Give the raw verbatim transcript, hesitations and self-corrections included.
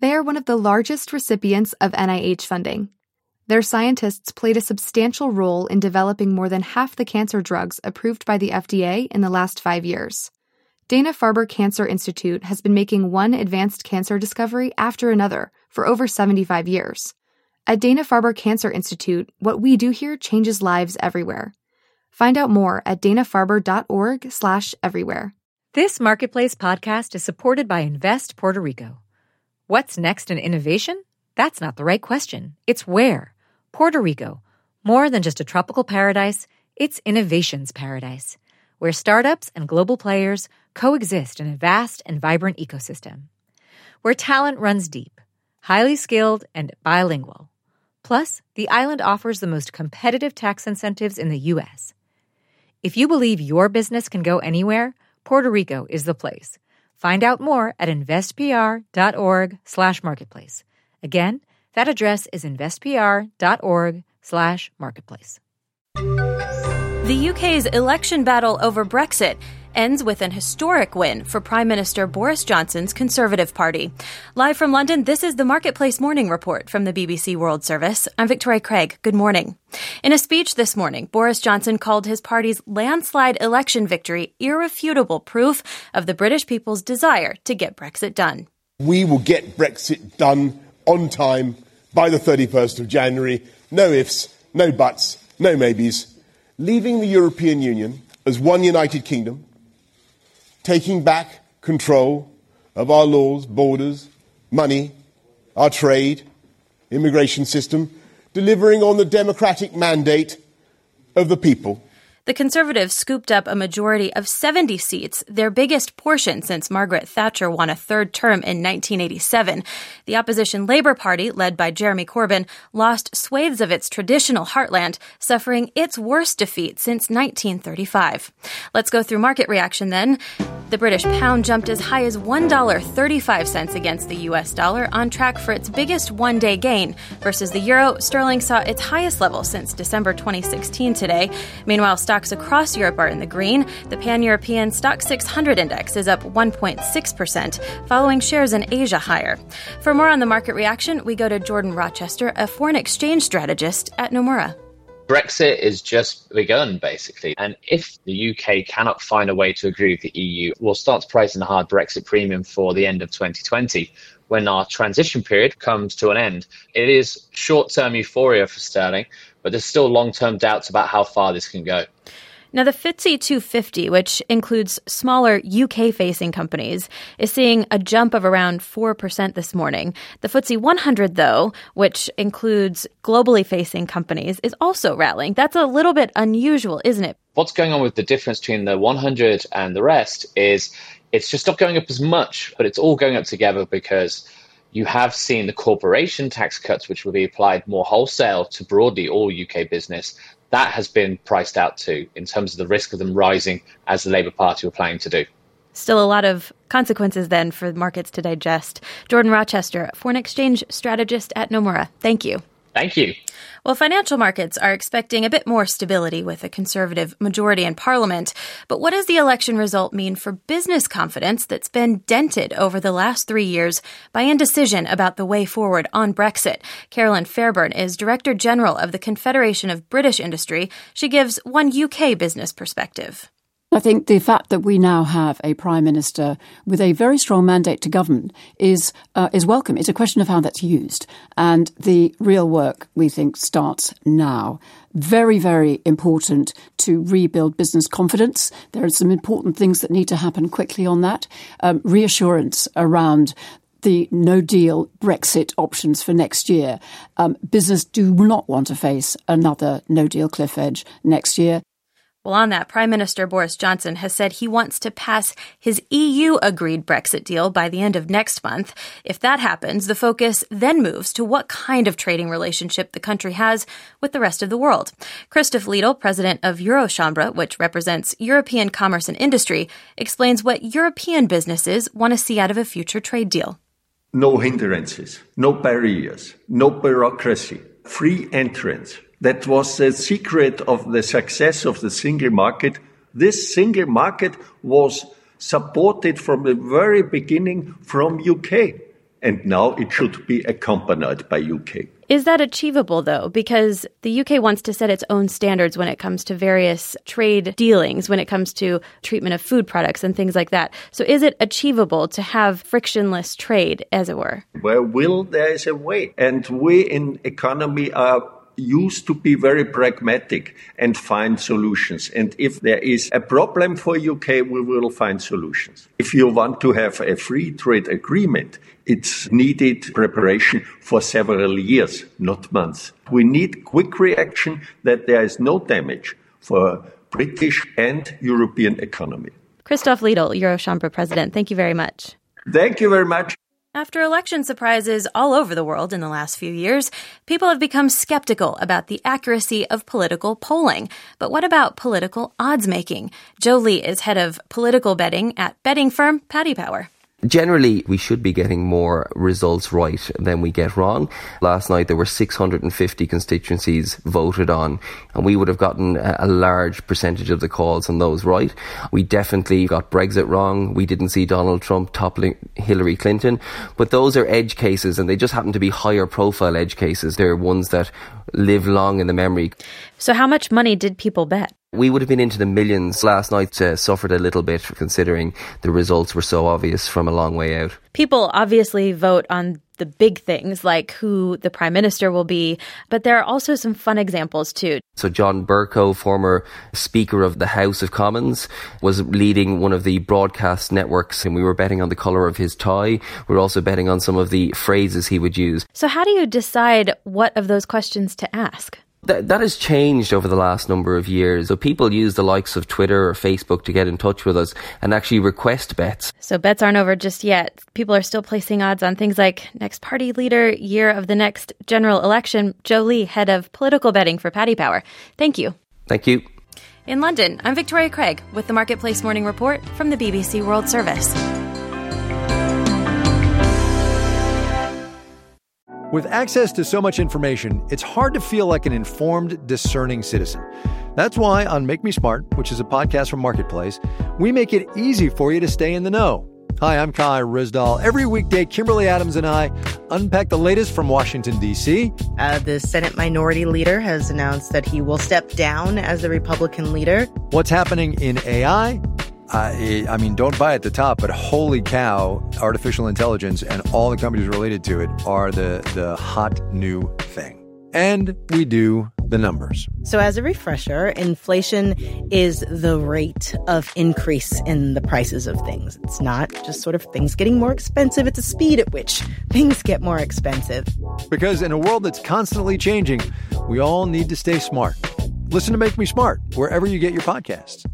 They are one of the largest recipients of N I H funding. Their scientists played a substantial role in developing more than half the cancer drugs approved by the F D A in the last five years. Dana-Farber Cancer Institute has been making one advanced cancer discovery after another for over seventy-five years. At Dana-Farber Cancer Institute, what we do here changes lives everywhere. Find out more at dana-farber.org slash everywhere. This Marketplace podcast is supported by Invest Puerto Rico. What's next in innovation? That's not the right question. It's where. Puerto Rico. More than just a tropical paradise, it's innovation's paradise, where startups and global players coexist in a vast and vibrant ecosystem. Where talent runs deep, highly skilled, and bilingual. Plus, the island offers the most competitive tax incentives in the U S. If you believe your business can go anywhere, Puerto Rico is the place. Find out more at investpr.org slash marketplace. Again, that address is investpr.org slash marketplace. The U K's election battle over Brexit ends with an historic win for Prime Minister Boris Johnson's Conservative Party. Live from London, this is the Marketplace Morning Report from the B B C World Service. I'm Victoria Craig. Good morning. In a speech this morning, Boris Johnson called his party's landslide election victory irrefutable proof of the British people's desire to get Brexit done. We will get Brexit done on time by the thirty-first of January. No ifs, no buts, no maybes. Leaving the European Union as one United Kingdom, taking back control of our laws, borders, money, our trade, immigration system, delivering on the democratic mandate of the people. The Conservatives scooped up a majority of seventy seats, their biggest portion since Margaret Thatcher won a third term in nineteen eighty-seven. The opposition Labour Party, led by Jeremy Corbyn, lost swathes of its traditional heartland, suffering its worst defeat since nineteen thirty-five. Let's go through market reaction then. The British pound jumped as high as one dollar and thirty-five cents against the U S dollar, on track for its biggest one-day gain. Versus the euro, sterling saw its highest level since December twenty sixteen today. Meanwhile, stocks across Europe are in the green. The Pan-European Stock six hundred index is up one point six percent, following shares in Asia higher. For more on the market reaction, we go to Jordan Rochester, a foreign exchange strategist at Nomura. Brexit is just begun, basically. And if the U K cannot find a way to agree with the E U, we'll start to price in a hard Brexit premium for the end of twenty twenty, when our transition period comes to an end. It is short-term euphoria for sterling, but there's still long-term doubts about how far this can go. Now, the F T S E two fifty, which includes smaller U K-facing companies, is seeing a jump of around four percent this morning. The F T S E one hundred, though, which includes globally facing companies, is also rallying. That's a little bit unusual, isn't it? What's going on with the difference between the one hundred and the rest is it's just not going up as much, but it's all going up together because you have seen the corporation tax cuts, which will be applied more wholesale to broadly all U K business. That has been priced out too, in terms of the risk of them rising as the Labour Party were planning to do. Still a lot of consequences then for markets to digest. Jordan Rochester, foreign exchange strategist at Nomura. Thank you. Thank you. Well, financial markets are expecting a bit more stability with a Conservative majority in Parliament. But what does the election result mean for business confidence that's been dented over the last three years by indecision about the way forward on Brexit? Carolyn Fairburn is Director General of the Confederation of British Industry. She gives one U K business perspective. I think the fact that we now have a Prime Minister with a very strong mandate to govern is uh, is welcome. It's a question of how that's used. And the real work, we think, starts now. Very, very important to rebuild business confidence. There are some important things that need to happen quickly on that. Um, reassurance around the no-deal Brexit options for next year. Um, business do not want to face another no-deal cliff edge next year. Well, on that, Prime Minister Boris Johnson has said he wants to pass his E U-agreed Brexit deal by the end of next month. If that happens, the focus then moves to what kind of trading relationship the country has with the rest of the world. Christoph Liedl, president of Eurochambre, which represents European commerce and industry, explains what European businesses want to see out of a future trade deal. No hindrances, no barriers, no bureaucracy, free entrance. That was the secret of the success of the single market. This single market was supported from the very beginning from U K. And now it should be accompanied by U K. Is that achievable, though? Because the U K wants to set its own standards when it comes to various trade dealings, when it comes to treatment of food products and things like that. So is it achievable to have frictionless trade, as it were? Where will, there is a way. And we in economy are used to be very pragmatic and find solutions. And if there is a problem for U K, we will find solutions. If you want to have a free trade agreement, it's needed preparation for several years, not months. We need quick reaction that there is no damage for British and European economy. Christoph Liedl, Eurochambre president, thank you very much. Thank you very much. After election surprises all over the world in the last few years, people have become skeptical about the accuracy of political polling. But what about political odds making? Joe Lee is head of political betting at betting firm Paddy Power. Generally, we should be getting more results right than we get wrong. Last night, there were six hundred fifty constituencies voted on, and we would have gotten a large percentage of the calls on those right. We definitely got Brexit wrong. We didn't see Donald Trump toppling Hillary Clinton. But those are edge cases, and they just happen to be higher profile edge cases. They're ones that live long in the memory. So how much money did people bet? We would have been into the millions. Last night uh, suffered a little bit considering the results were so obvious from a long way out. People obviously vote on the big things like who the prime minister will be, but there are also some fun examples too. So John Bercow, former Speaker of the House of Commons, was leading one of the broadcast networks, and we were betting on the colour of his tie. We were also betting on some of the phrases he would use. So how do you decide what of those questions to ask? That, that has changed over the last number of years. So people use the likes of Twitter or Facebook to get in touch with us and actually request bets. So bets aren't over just yet. People are still placing odds on things like next party leader, year of the next general election. Joe Lee, head of political betting for Paddy Power. Thank you. Thank you. In London, I'm Victoria Craig with the Marketplace Morning Report from the B B C World Service. With access to so much information, it's hard to feel like an informed, discerning citizen. That's why on Make Me Smart, which is a podcast from Marketplace, we make it easy for you to stay in the know. Hi, I'm Kai Rizdal. Every weekday, Kimberly Adams and I unpack the latest from Washington, D C. Uh, the Senate Minority Leader has announced that he will step down as the Republican leader. What's happening in A I? Uh, I mean, don't buy at the top, but holy cow, artificial intelligence and all the companies related to it are the, the hot new thing. And we do the numbers. So as a refresher, inflation is the rate of increase in the prices of things. It's not just sort of things getting more expensive. It's the speed at which things get more expensive. Because in a world that's constantly changing, we all need to stay smart. Listen to Make Me Smart wherever you get your podcasts.